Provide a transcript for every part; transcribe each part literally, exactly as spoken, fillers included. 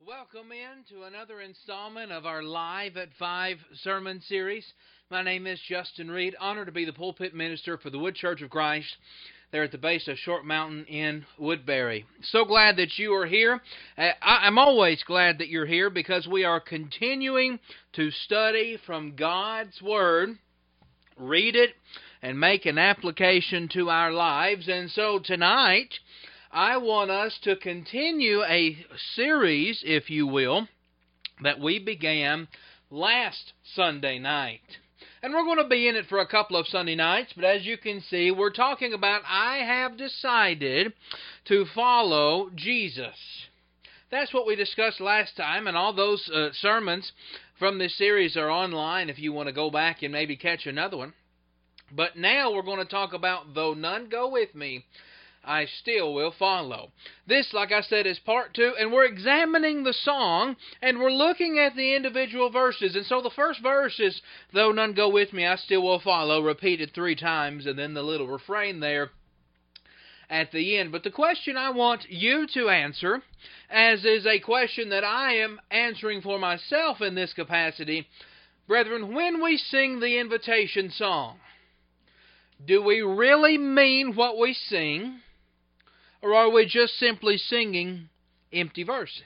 Welcome in to another installment of our Live at Five sermon series. My name is Justin Reed. Honored to be the pulpit minister for the Wood Church of Christ there at the base of Short Mountain in Woodbury. So glad that you are here. I'm always glad that you're here because we are continuing to study from God's Word, read it, and make an application to our lives. And so tonight, I want us to continue a series, if you will, that we began last Sunday night. And we're going to be in it for a couple of Sunday nights, but as you can see, we're talking about I have decided to follow Jesus. That's what we discussed last time, and all those uh, sermons from this series are online if you want to go back and maybe catch another one. But now we're going to talk about, though none go with me, I still will follow. This, like I said, is part two, and we're examining the song, and we're looking at the individual verses. And so the first verse is, though none go with me, I still will follow, repeated three times, and then the little refrain there at the end. But the question I want you to answer, as is a question that I am answering for myself in this capacity, brethren, when we sing the invitation song, do we really mean what we sing? Or are we just simply singing empty verses?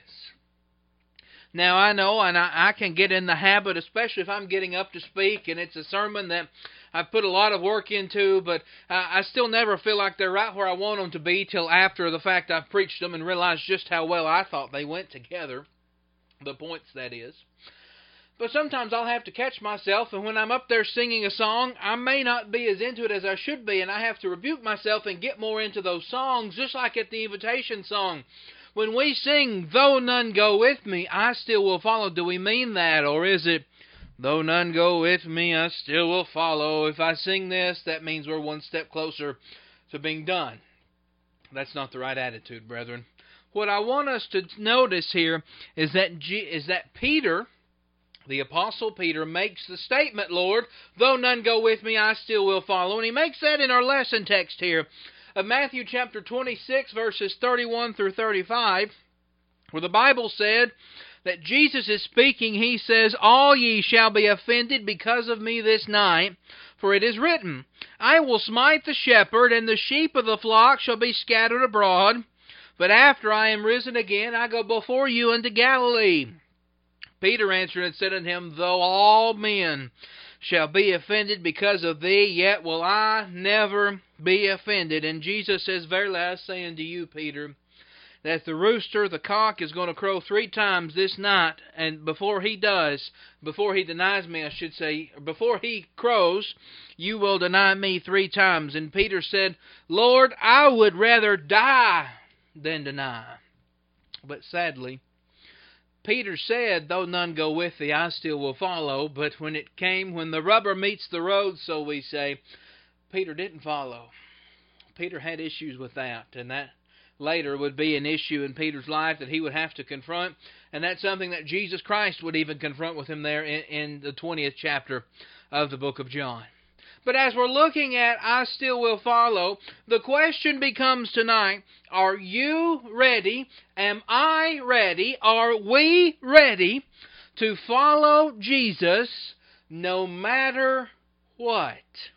Now, I know, and I, I can get in the habit, especially if I'm getting up to speak, and it's a sermon that I've put a lot of work into, but I, I still never feel like they're right where I want them to be till after the fact I've preached them and realized just how well I thought they went together. The points, that is. But sometimes I'll have to catch myself, and when I'm up there singing a song, I may not be as into it as I should be, and I have to rebuke myself and get more into those songs, just like at the invitation song. When we sing, though none go with me, I still will follow, do we mean that? Or is it, though none go with me, I still will follow? If I sing this, that means we're one step closer to being done. That's not the right attitude, brethren. What I want us to notice here is that G- is that Peter, the Apostle Peter, makes the statement, Lord, though none go with me, I still will follow. And he makes that in our lesson text here of Matthew chapter twenty-six, verses thirty-one through thirty-five, where the Bible said that Jesus is speaking. He says, all ye shall be offended because of me this night, for it is written, I will smite the shepherd, and the sheep of the flock shall be scattered abroad. But after I am risen again, I go before you into Galilee. Peter answered and said unto him, though all men shall be offended because of thee, yet will I never be offended. And Jesus says, verily I say unto you, Peter, that the rooster, the cock, is going to crow three times this night, and before he does, before he denies me, I should say, before he crows, you will deny me three times. And Peter said, Lord, I would rather die than deny. But sadly, Peter said, though none go with thee, I still will follow. But when it came, when the rubber meets the road, so we say, Peter didn't follow. Peter had issues with that, and that later would be an issue in Peter's life that he would have to confront, and that's something that Jesus Christ would even confront with him there in, in the twentieth chapter of the book of John. But as we're looking at I still will follow, the question becomes tonight, are you ready? Am I ready? Are we ready to follow Jesus no matter what?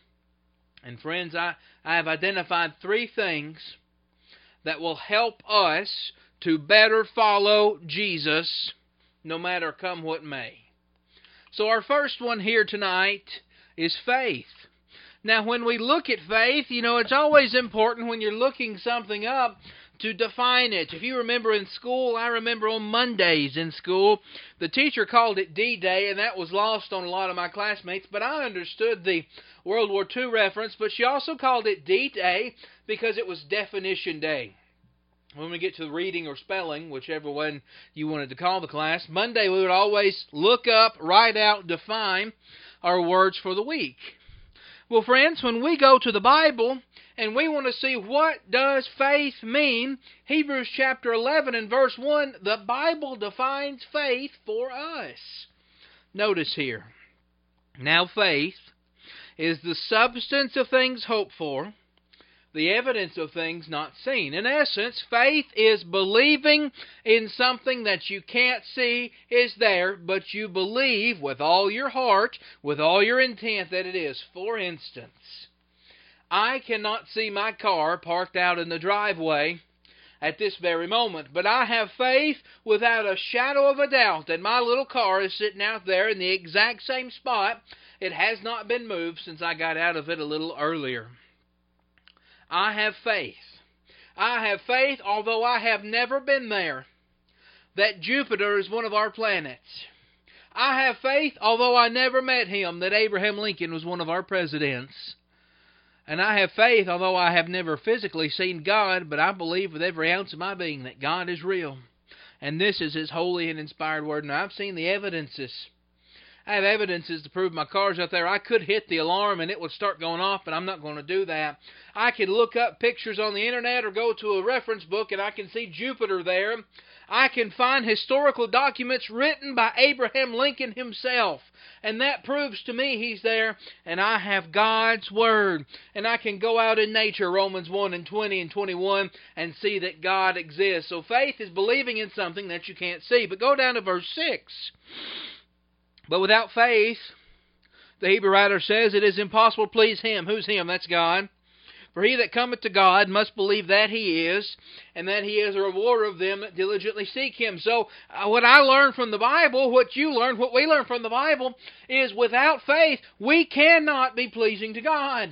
And friends, I, I have identified three things that will help us to better follow Jesus no matter come what may. So our first one here tonight is faith. Now, when we look at faith, you know, it's always important when you're looking something up to define it. If you remember in school, I remember on Mondays in school, the teacher called it D-Day, and that was lost on a lot of my classmates, but I understood the World War Two reference, but she also called it D-Day because it was definition day. When we get to reading or spelling, whichever one you wanted to call the class, Monday we would always look up, write out, define our words for the week. Well, friends, when we go to the Bible and we want to see what does faith mean, Hebrews chapter eleven and verse one, the Bible defines faith for us. Notice here, now faith is the substance of things hoped for, the evidence of things not seen. In essence, faith is believing in something that you can't see is there, but you believe with all your heart, with all your intent that it is. For instance, I cannot see my car parked out in the driveway at this very moment, but I have faith without a shadow of a doubt that my little car is sitting out there in the exact same spot. It has not been moved since I got out of it a little earlier. I have faith. I have faith, although I have never been there, that Jupiter is one of our planets. I have faith, although I never met him, that Abraham Lincoln was one of our presidents. And I have faith, although I have never physically seen God, but I believe with every ounce of my being that God is real. And this is His holy and inspired Word. And I've seen the evidences. I have evidences to prove my car's out there. I could hit the alarm and it would start going off, but I'm not going to do that. I could look up pictures on the internet or go to a reference book and I can see Jupiter there. I can find historical documents written by Abraham Lincoln himself. And that proves to me he's there. And I have God's Word. And I can go out in nature, Romans one and twenty and twenty-one, and see that God exists. So faith is believing in something that you can't see. But go down to verse six. But without faith, the Hebrew writer says, it is impossible to please Him. Who's Him? That's God. For he that cometh to God must believe that He is, and that He is a rewarder of them that diligently seek Him. So uh, what I learned from the Bible, what you learned, what we learned from the Bible, is without faith, we cannot be pleasing to God.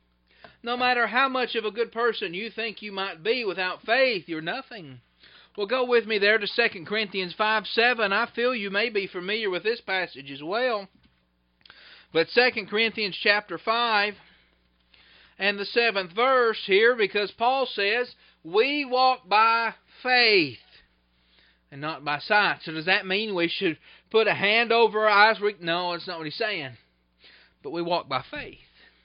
No matter how much of a good person you think you might be, without faith, you're nothing. Well, go with me there to Second Corinthians five seven. I feel you may be familiar with this passage as well. But Second Corinthians chapter five and the seventh verse here, because Paul says, we walk by faith and not by sight. So does that mean we should put a hand over our eyes? No, that's not what he's saying. But we walk by faith.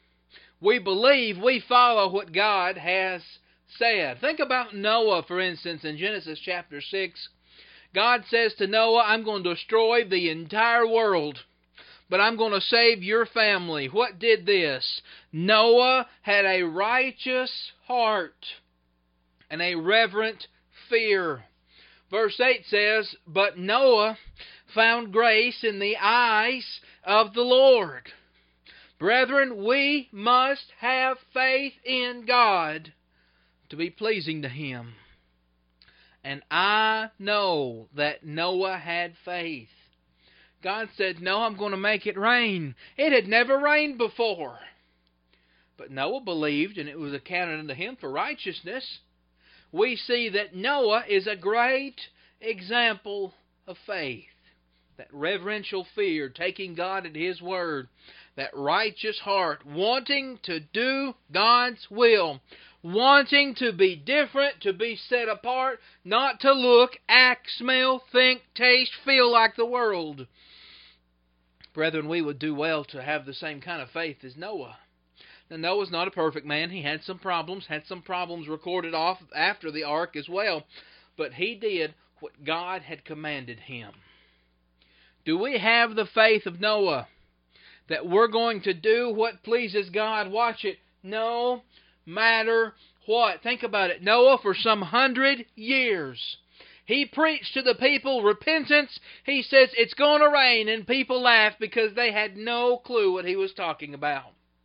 We believe, we follow what God has said. Think about Noah, for instance, in Genesis chapter six. God says to Noah, I'm going to destroy the entire world, but I'm going to save your family. What did this? Noah had a righteous heart and a reverent fear. Verse eight says, but Noah found grace in the eyes of the Lord. Brethren, we must have faith in God to be pleasing to Him. And I know that Noah had faith. God said, no, I'm going to make it rain. It had never rained before. But Noah believed, and it was accounted unto him for righteousness. We see that Noah is a great example of faith. That reverential fear, taking God at His word. That righteous heart, wanting to do God's will. Wanting to be different, to be set apart, not to look, act, smell, think, taste, feel like the world. Brethren, we would do well to have the same kind of faith as Noah. Now, Noah's not a perfect man. He had some problems, had some problems recorded off after the ark as well. But he did what God had commanded him. Do we have the faith of Noah that we're going to do what pleases God? Watch it. No matter what. Think about it. Noah, for some hundred years, he preached to the people repentance. He says it's going to rain, and people laughed because they had no clue what he was talking about.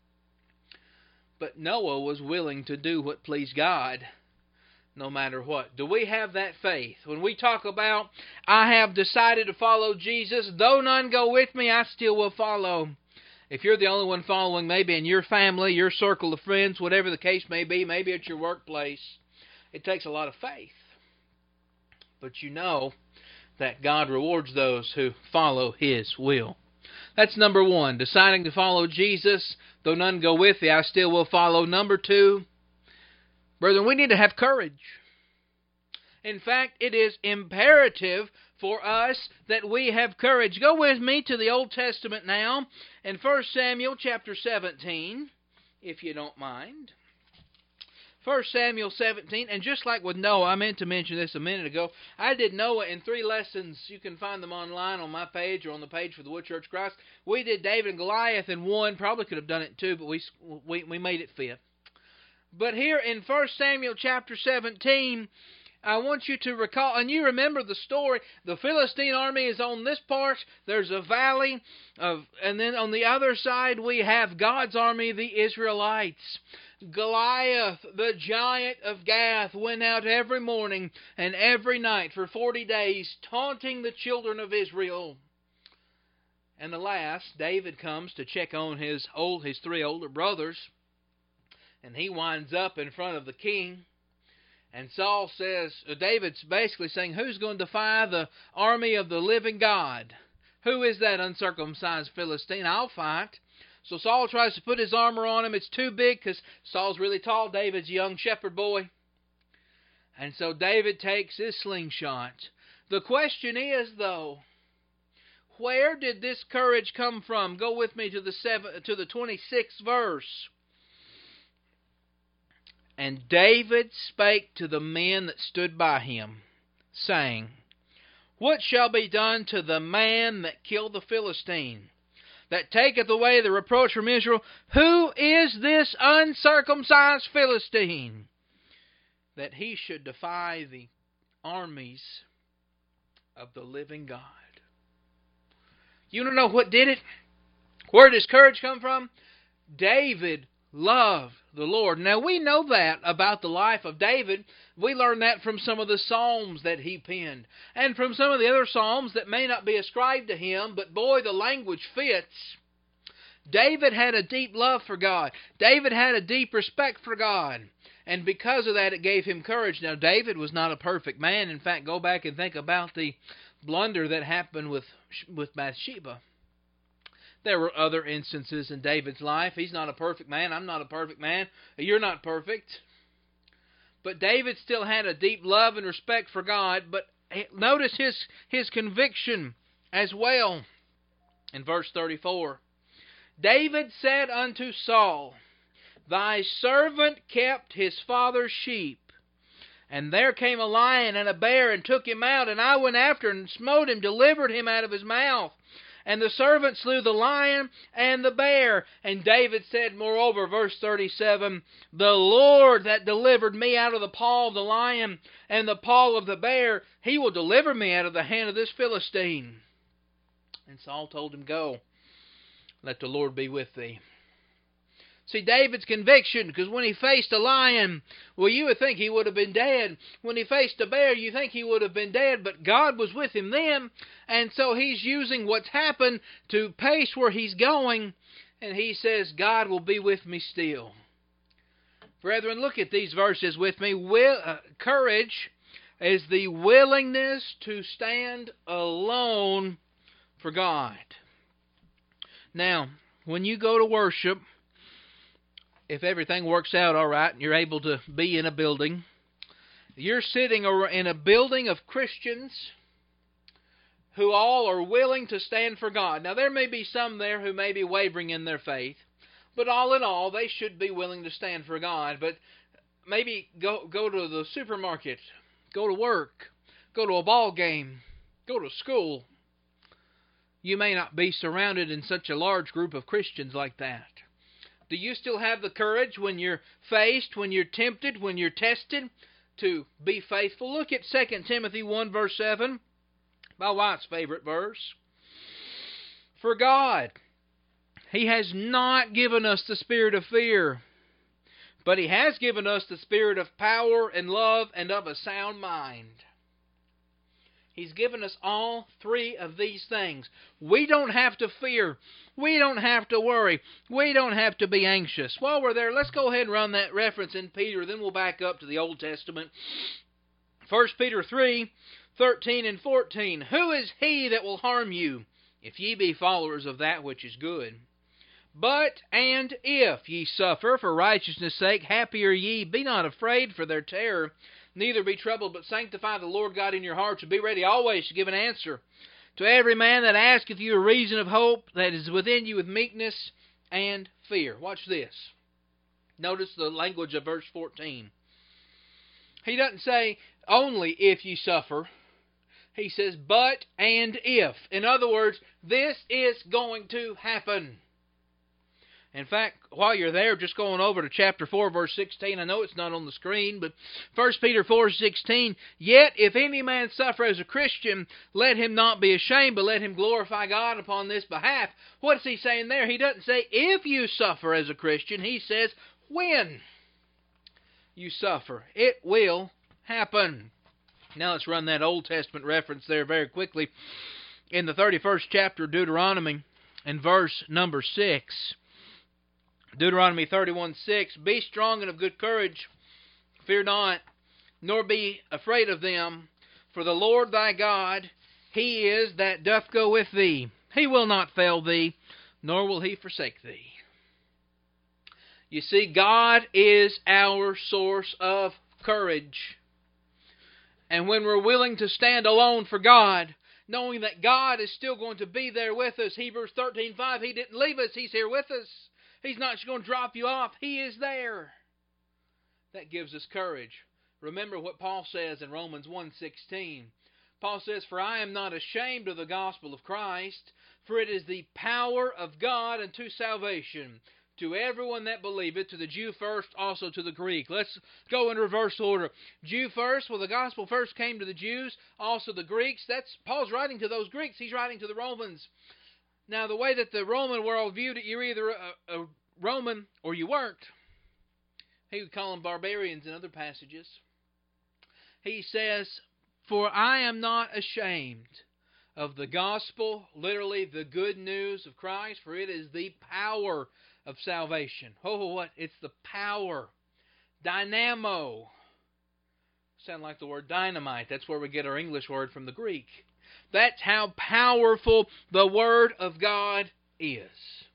But Noah was willing to do what pleased God no matter what. Do we have that faith? When we talk about, I have decided to follow Jesus, though none go with me, I still will follow. If you're the only one following, maybe in your family, your circle of friends, whatever the case may be, maybe at your workplace, it takes a lot of faith. But you know that God rewards those who follow His will. That's number one, deciding to follow Jesus. Though none go with thee, I still will follow. Number two, brethren, we need to have courage. In fact, it is imperative for us that we have courage. Go with me to the Old Testament now, in First Samuel chapter seventeen, if you don't mind. First Samuel seventeen, and just like with Noah, I meant to mention this a minute ago, I did Noah in three lessons. You can find them online on my page or on the page for the Wood Church of Christ. We did David and Goliath in one, probably could have done it in two, but we, we, we made it fit. But here in First Samuel chapter seventeen, I want you to recall, and you remember the story, the Philistine army is on this part, there's a valley, of, and then on the other side we have God's army, the Israelites. Goliath, the giant of Gath, went out every morning and every night for forty days, taunting the children of Israel. And alas, David comes to check on his old, his three older brothers, and he winds up in front of the king. And Saul says, David's basically saying, who's going to defy the army of the living God? Who is that uncircumcised Philistine? I'll fight. So Saul tries to put his armor on him. It's too big because Saul's really tall. David's a young shepherd boy. And so David takes his slingshot. The question is, though, where did this courage come from? Go with me to the seven, to the twenty-sixth verse. And David spake to the men that stood by him, saying, What shall be done to the man that killed the Philistine, that taketh away the reproach from Israel? Who is this uncircumcised Philistine, that he should defy the armies of the living God? You don't know what did it? Where did his courage come from? David loved the Lord. Now we know that about the life of David. We learn that from some of the Psalms that he penned, and from some of the other Psalms that may not be ascribed to him, but boy, the language fits. David had a deep love for God. David had a deep respect for God. And because of that, it gave him courage. Now, David was not a perfect man. In fact, go back and think about the blunder that happened with, with Bathsheba. There were other instances in David's life. He's not a perfect man. I'm not a perfect man. You're not perfect. But David still had a deep love and respect for God. But notice his, his conviction as well. In verse thirty-four, David said unto Saul, Thy servant kept his father's sheep, and there came a lion and a bear, and took him out, and I went after and smote him, delivered him out of his mouth. And the servant slew the lion and the bear. And David said, moreover, verse thirty-seven, The Lord that delivered me out of the paw of the lion and the paw of the bear, He will deliver me out of the hand of this Philistine. And Saul told him, Go, let the Lord be with thee. See, David's conviction, because when he faced a lion, well, you would think he would have been dead. When he faced a bear, you think he would have been dead, but God was with him then, and so he's using what's happened to pace where he's going, and he says, God will be with me still. Brethren, look at these verses with me. Will, uh, courage is the willingness to stand alone for God. Now, when you go to worship, if everything works out all right and you're able to be in a building, you're sitting in a building of Christians who all are willing to stand for God. Now, there may be some there who may be wavering in their faith, but all in all, they should be willing to stand for God. But maybe go, go to the supermarket, go to work, go to a ball game, go to school. You may not be surrounded in such a large group of Christians like that. Do you still have the courage when you're faced, when you're tempted, when you're tested, to be faithful? Look at Second Timothy one, verse seven, my wife's favorite verse. For God, He has not given us the spirit of fear, but He has given us the spirit of power and love and of a sound mind. He's given us all three of these things. We don't have to fear. We don't have to worry. We don't have to be anxious. While we're there, let's go ahead and run that reference in Peter. Then we'll back up to the Old Testament. First Peter three, thirteen and fourteen. Who is he that will harm you, if ye be followers of that which is good? But, and if ye suffer for righteousness' sake, happy are ye. Be not afraid for their terror. Neither be troubled, but sanctify the Lord God in your hearts, and be ready always to give an answer to every man that asketh you a reason of hope that is within you with meekness and fear. Watch this. Notice the language of verse fourteen. He doesn't say, only if you suffer. He says, but and if. In other words, this is going to happen. In fact, while you're there, just going over to chapter four, verse sixteen, I know it's not on the screen, but First Peter four sixteen, yet if any man suffer as a Christian, let him not be ashamed, but let him glorify God upon this behalf. What's he saying there? He doesn't say if you suffer as a Christian. He says when you suffer. It will happen. Now let's run that Old Testament reference there very quickly. In the thirty-first chapter of Deuteronomy, in verse number six, Deuteronomy thirty-one six, be strong and of good courage, fear not, nor be afraid of them, for the Lord thy God, He is that doth go with thee. He will not fail thee, nor will He forsake thee. You see, God is our source of courage. And when we're willing to stand alone for God, knowing that God is still going to be there with us, Hebrews thirteen five, He didn't leave us, He's here with us. He's not just going to drop you off. He is there. That gives us courage. Remember what Paul says in Romans one sixteen. Paul says, for I am not ashamed of the gospel of Christ, for it is the power of God unto salvation, to everyone that believeth, to the Jew first, also to the Greek. Let's go in reverse order. Jew first, well, the gospel first came to the Jews, also the Greeks. That's Paul's writing to those Greeks. He's writing to the Romans. Now, the way that the Roman world viewed it, you're either a, a Roman or you weren't. He would call them barbarians in other passages. He says, for I am not ashamed of the gospel, literally the good news of Christ, for it is the power of salvation. Oh, what? It's the power. Dynamo. Sound like the word dynamite. That's where we get our English word from the Greek. That's how powerful the Word of God is.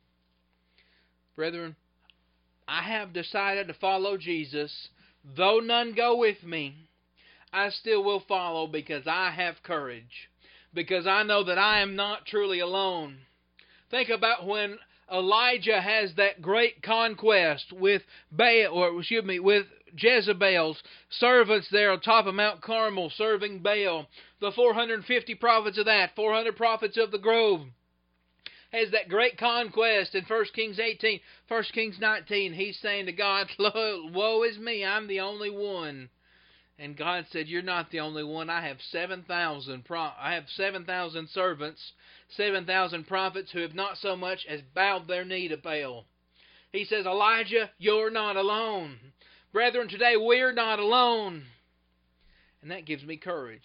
Brethren, I have decided to follow Jesus. Though none go with me, I still will follow because I have courage. Because I know that I am not truly alone. Think about when Elijah has that great conquest with Baal, or excuse me, with Jezebel's servants there on top of Mount Carmel serving Baal. The four hundred fifty prophets of that, four hundred prophets of the grove. Has that great conquest in First Kings eighteen, First Kings nineteen. He's saying to God, woe is me, I'm the only one. And God said, you're not the only one. I have seven thousand pro- I have seven thousand servants, seven thousand prophets who have not so much as bowed their knee to Baal. He says, Elijah, you're not alone. Brethren, today we're not alone. And that gives me courage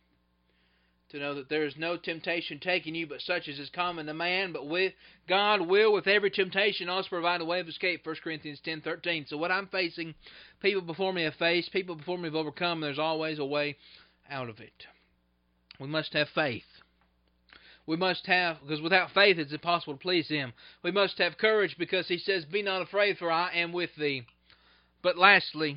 to know that there is no temptation taking you but such as is common to man. But with God will, with every temptation, also provide a way of escape. First Corinthians ten thirteen. So what I'm facing, people before me have faced, people before me have overcome. There's always a way out of it. We must have faith. We must have, because without faith it's impossible to please Him. We must have courage because He says, be not afraid, for I am with thee. But lastly,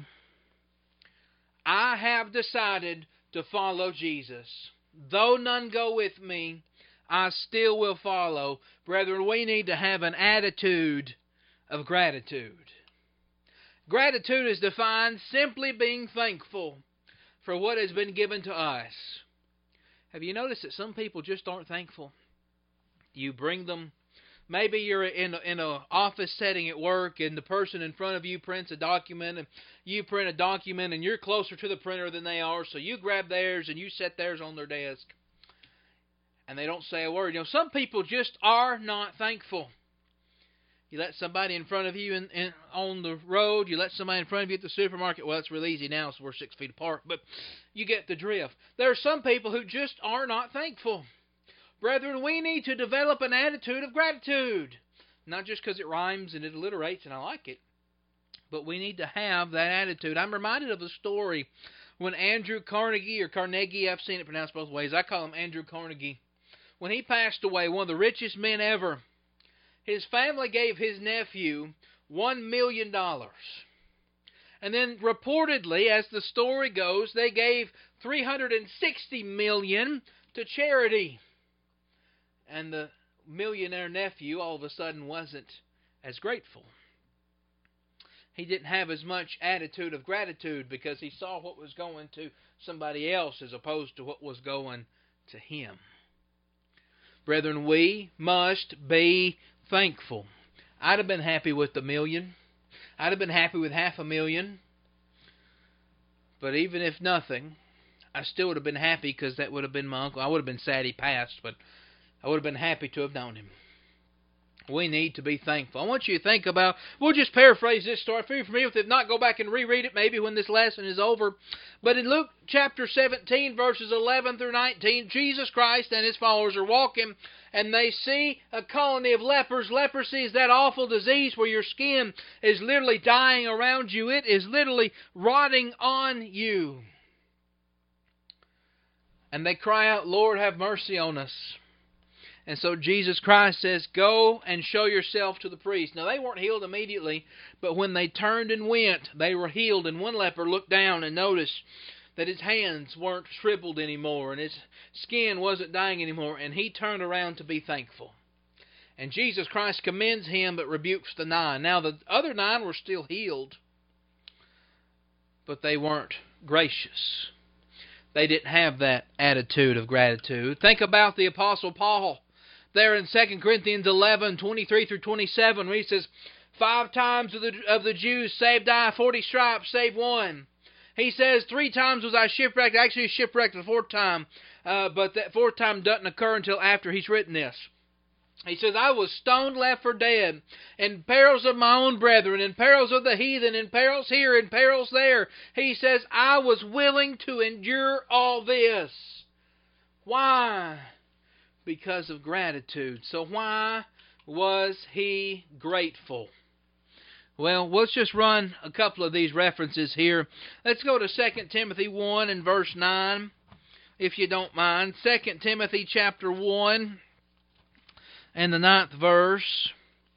I have decided to follow Jesus. Though none go with me, I still will follow. Brethren, we need to have an attitude of gratitude. Gratitude is defined simply being thankful for what has been given to us. Have you noticed that some people just aren't thankful? You bring them, maybe you're in a, in an office setting at work and the person in front of you prints a document and you print a document and you're closer to the printer than they are, so you grab theirs and you set theirs on their desk and they don't say a word. You know, some people just are not thankful. You let somebody in front of you in, in, on the road, you let somebody in front of you at the supermarket. Well, it's real easy now, so we're six feet apart, but you get the drift. There are some people who just are not thankful. Brethren, we need to develop an attitude of gratitude. Not just because it rhymes and it alliterates and I like it, but we need to have that attitude. I'm reminded of a story when Andrew Carnegie, or Carnegie, I've seen it pronounced both ways. I call him Andrew Carnegie. When he passed away, one of the richest men ever, his family gave his nephew one million dollars. And then reportedly, as the story goes, they gave three hundred sixty million dollars to charity. And the millionaire nephew all of a sudden wasn't as grateful. He didn't have as much attitude of gratitude because he saw what was going to somebody else as opposed to what was going to him. Brethren, we must be thankful. I'd have been happy with the million. I'd have been happy with half a million. But even if nothing, I still would have been happy because that would have been my uncle. I would have been sad he passed, but I would have been happy to have known him. We need to be thankful. I want you to think about, we'll just paraphrase this story. If you're familiar with it, if not, go back and reread it maybe when this lesson is over. But in Luke chapter seventeen, verses eleven through nineteen, Jesus Christ and His followers are walking, and they see a colony of lepers. Leprosy is that awful disease where your skin is literally dying around you. It is literally rotting on you. And they cry out, Lord, have mercy on us. And so Jesus Christ says, go and show yourself to the priest. Now, they weren't healed immediately, but when they turned and went, they were healed. And one leper looked down and noticed that his hands weren't shriveled anymore, and his skin wasn't dying anymore, and he turned around to be thankful. And Jesus Christ commends him, but rebukes the nine. Now, the other nine were still healed, but they weren't gracious. They didn't have that attitude of gratitude. Think about the Apostle Paul. There in Second Corinthians eleven, twenty-three through twenty-seven, where he says, Five times of the, of the Jews saved I, forty stripes save one. He says, three times was I shipwrecked. Actually, shipwrecked the fourth time, uh, but that fourth time doesn't occur until after he's written this. He says, I was stoned, left for dead, in perils of my own brethren, in perils of the heathen, in perils here, in perils there. He says, I was willing to endure all this. Why? Because of gratitude. So why was he grateful? Well, let's just run a couple of these references here. Let's go to Second Timothy one and verse nine, if you don't mind. Second Timothy chapter one and the ninth verse.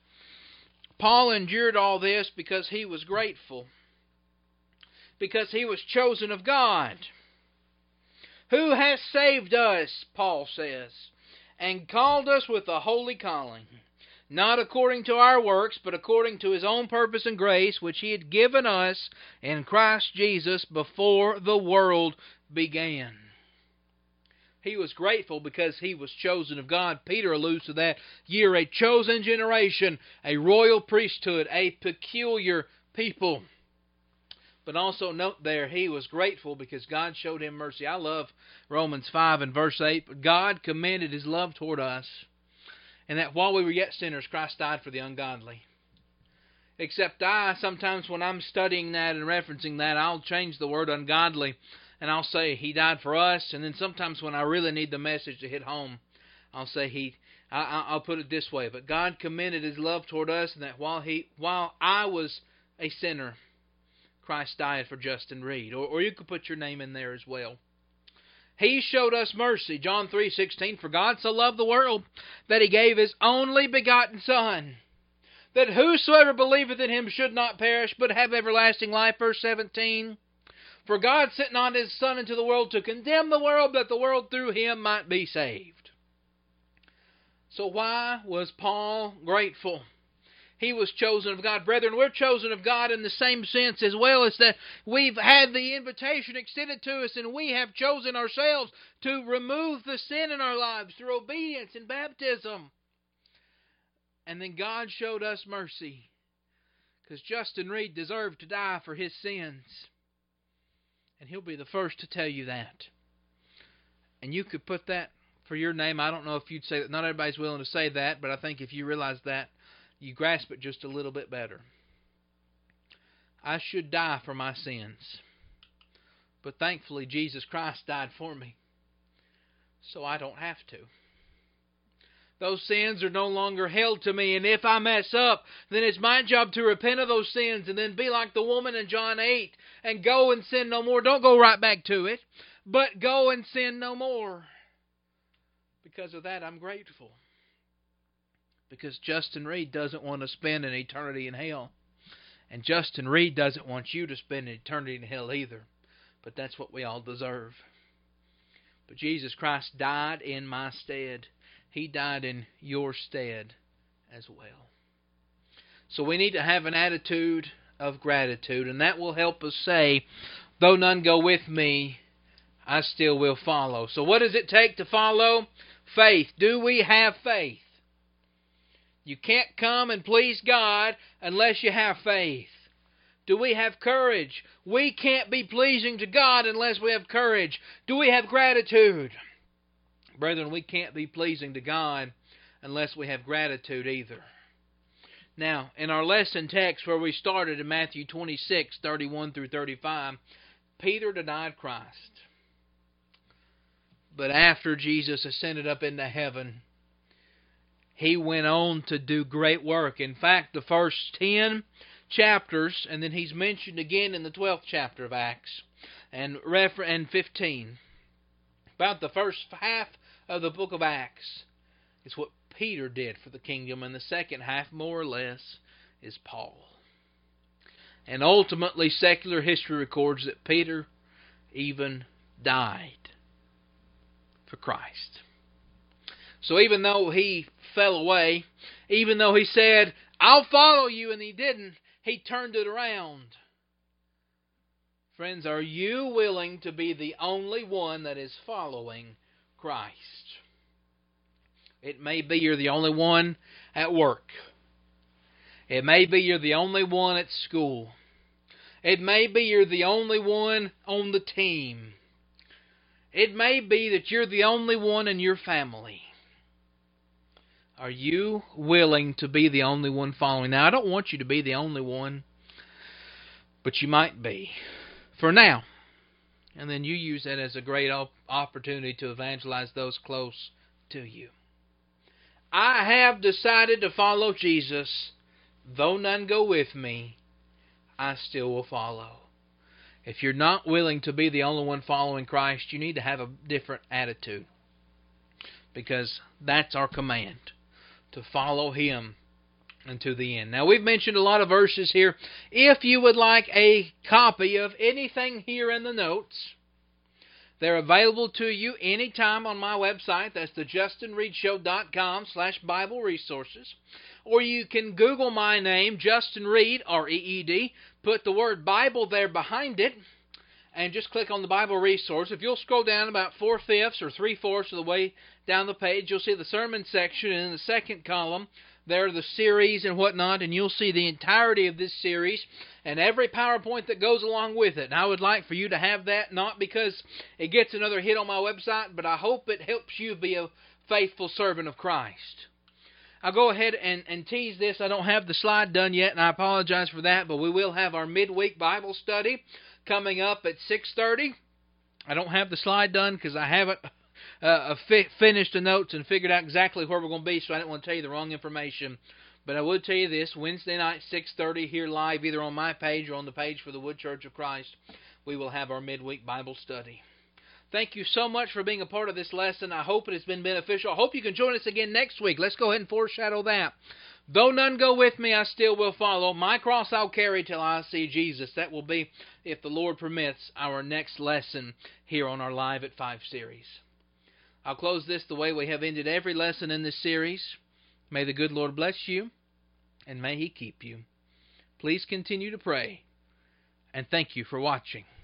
Paul endured all this because he was grateful, because he was chosen of God. Who has saved us, Paul says, and called us with a holy calling, not according to our works, but according to His own purpose and grace, which He had given us in Christ Jesus before the world began. He was grateful because he was chosen of God. Peter alludes to that. You're a chosen generation, a royal priesthood, a peculiar people. But also note there, he was grateful because God showed him mercy. I love Romans five and verse eight. But God commended His love toward us, and that while we were yet sinners, Christ died for the ungodly. Except I, sometimes when I'm studying that and referencing that, I'll change the word ungodly, and I'll say He died for us. And then sometimes when I really need the message to hit home, I'll say He. I, I'll put it this way: but God commended His love toward us, and that while He, while I was a sinner, Christ died for Justin Reed. Or, or you could put your name in there as well. He showed us mercy. John three sixteen, for God so loved the world that He gave His only begotten Son, that whosoever believeth in Him should not perish, but have everlasting life. Verse seventeen, for God sent not His Son into the world to condemn the world, but the world through Him might be saved. So why was Paul grateful? He was chosen of God. Brethren, we're chosen of God in the same sense as well, as that we've had the invitation extended to us, and we have chosen ourselves to remove the sin in our lives through obedience and baptism. And then God showed us mercy, because Justin Reed deserved to die for his sins. And he'll be the first to tell you that. And you could put that for your name. I don't know if you'd say that. Not everybody's willing to say that, but I think if you realize that, you grasp it just a little bit better. I should die for my sins, but thankfully Jesus Christ died for me, so I don't have to. Those sins are no longer held to me, and if I mess up, then it's my job to repent of those sins and then be like the woman in John eight and go and sin no more. Don't go right back to it, but go and sin no more. Because of that, I'm grateful. Because Justin Reed doesn't want to spend an eternity in hell. And Justin Reed doesn't want you to spend an eternity in hell either. But that's what we all deserve. But Jesus Christ died in my stead. He died in your stead as well. So we need to have an attitude of gratitude. And that will help us say, though none go with me, I still will follow. So what does it take to follow? Faith. Do we have faith? You can't come and please God unless you have faith. Do we have courage? We can't be pleasing to God unless we have courage. Do we have gratitude? Brethren, we can't be pleasing to God unless we have gratitude either. Now, in our lesson text where we started in Matthew twenty-six, thirty-one through thirty-five, Peter denied Christ. But after Jesus ascended up into heaven, he went on to do great work. In fact, the first ten chapters, and then he's mentioned again in the twelfth chapter of Acts, and refer and fifteen. About the first half of the book of Acts is what Peter did for the kingdom, and the second half, more or less, is Paul. And ultimately, secular history records that Peter even died for Christ. So even though he fell away, even though he said, "I'll follow you," and he didn't, he turned it around. Friends, are you willing to be the only one that is following Christ? It may be you're the only one at work. It may be you're the only one at school. It may be you're the only one on the team. It may be that you're the only one in your family. Are you willing to be the only one following? Now, I don't want you to be the only one, but you might be. For now. And then you use that as a great opportunity to evangelize those close to you. I have decided to follow Jesus. Though none go with me, I still will follow. If you're not willing to be the only one following Christ, you need to have a different attitude. Because that's our command, to follow Him unto the end. Now, we've mentioned a lot of verses here. If you would like a copy of anything here in the notes, they're available to you anytime on my website. That's the justin reed show dot com slash Bible resources. Or you can Google my name, Justin Reed, R E E D. Put the word Bible there behind it, and just click on the Bible resource. If you'll scroll down about four-fifths or three-fourths of the way down the page, you'll see the sermon section, and in the second column, there are the series and whatnot, and you'll see the entirety of this series and every PowerPoint that goes along with it. And I would like for you to have that, not because it gets another hit on my website, but I hope it helps you be a faithful servant of Christ. I'll go ahead and, and tease this. I don't have the slide done yet, and I apologize for that, but we will have our midweek Bible study coming up at six thirty. I don't have the slide done because I haven't uh, fi- finished the notes and figured out exactly where we're going to be, so I didn't want to tell you the wrong information. But I would tell you this, Wednesday night, six thirty, here live, either on my page or on the page for the Wood Church of Christ, we will have our midweek Bible study. Thank you so much for being a part of this lesson. I hope it has been beneficial. I hope you can join us again next week. Let's go ahead and foreshadow that. Though none go with me, I still will follow. My cross I'll carry till I see Jesus. That will be, if the Lord permits, our next lesson here on our Live at Five series. I'll close this the way we have ended every lesson in this series. May the good Lord bless you, and may He keep you. Please continue to pray, and thank you for watching.